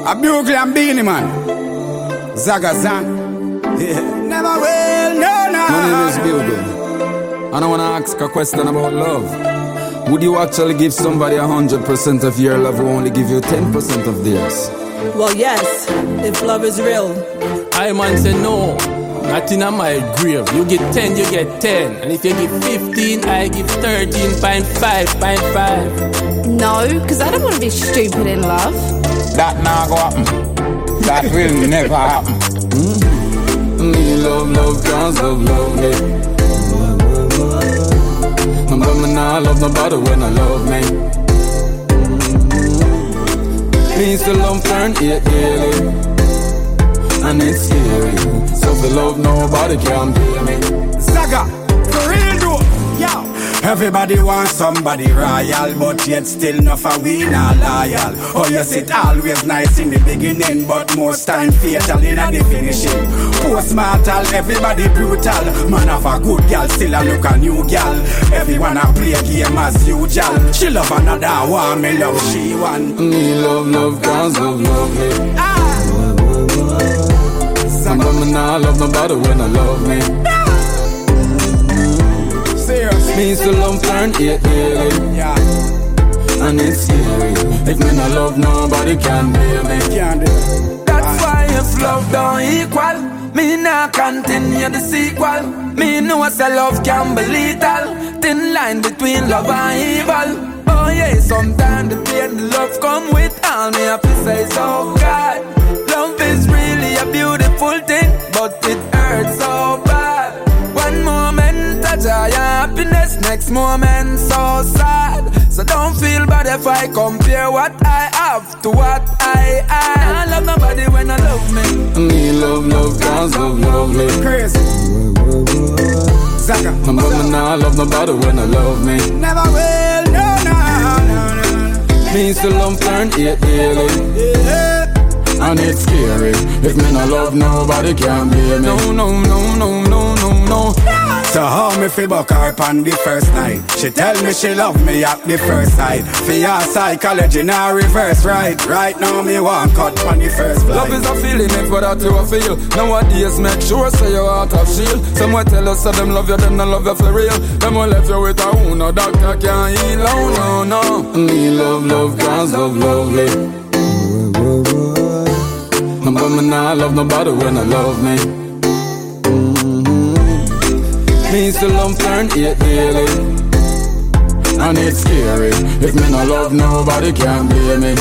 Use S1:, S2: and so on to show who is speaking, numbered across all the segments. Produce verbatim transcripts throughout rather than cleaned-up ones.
S1: A Bugle and Beanie Man. Zagazan. Yeah. Never will, no, no.
S2: My name is Bugle. And I want to ask a question about love. Would you actually give somebody one hundred percent of your love who only give you ten percent of theirs?
S3: Well, yes, if love is real.
S4: I man say no, not in my grave. You get ten, you get ten. And if you give fifteen, I give thirteen point five point five.
S5: No, because I don't want to be stupid in love.
S1: That not go happen. That will never happen.
S2: Mm-hmm. Me love, love, cause love, love me. But me nah love nobody when I love me. Mm-hmm. Me still love turn eight daily, and it's scary. So for love nobody can pay me.
S1: Zaga, for real though, yo. Everybody wants somebody royal, but yet still not for we not loyal. Oh yes, it always nice in the beginning, but most time fatal in the finishing. Post-mortal, everybody brutal. Man of a good girl, still a look a new girl. Everyone a play a game as usual. She love another one, me love she one.
S2: Me love, love, cause love, love me. Ah. But me nah love nobody when I love me. Me still love turn eight daily,
S1: yeah.
S2: And it's scary. If me not love nobody can blame me.
S1: Can't do it.
S6: That's why if love don't equal, me nah continue the sequel. Me know say love can be lethal. Thin line between love and evil. Oh yeah, sometimes the pain the love come with all me have to say so God. Love is really a beautiful thing, but it hurts so bad. One moment a joy and happiness, next moment so sad. So don't feel bad if I compare what I have to what I am. I love nobody when I love me.
S2: Me love, love, cause love, love me.
S1: Crazy. Zaga.
S2: But me nah love nobody when I love me.
S1: Never will, no, no, no, no.
S2: Me still love turn eight daily,
S1: yeah.
S2: And it's scary. If me not love nobody can blame me.
S6: No, no, no, no, no, no, no.
S1: So how me feel buck her on the first night? She tell me she love me at the first sight. For your psychology now reverse, right? Right now me want cut on the first flight.
S6: Love is a feeling, if what that you a feel. Nowadays make sure say your heart have shield. Some will tell us that them love you, them not love you for real. Them will left you with a who no doctor can't heal. Oh no, no.
S2: Me love, love, cause love, lovely. But me nah love nobody when I love me. Mm-hmm. Me still love turn eight daily, and it's scary. If me not love nobody can blame me.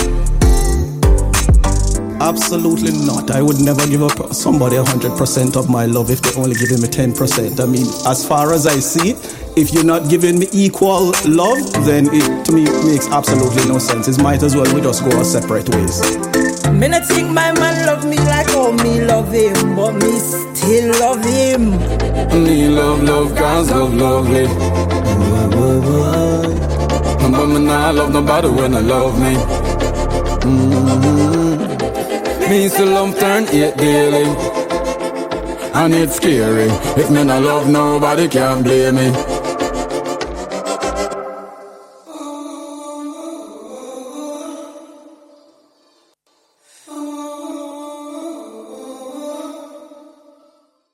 S7: Absolutely not. I would never give up somebody one hundred percent of my love if they only giving me ten percent. I mean, as far as I see it, if you're not giving me equal love, then it to me makes absolutely no sense. It might as well we just go our separate ways.
S3: Me not think my man love me like how me love him, but me still love him.
S2: Me love, love, cause love, lovely. But me nah love nobody when I love me. Mm-hmm. Me still love turn eight daily, and it's scary. If me not love nobody can blame me.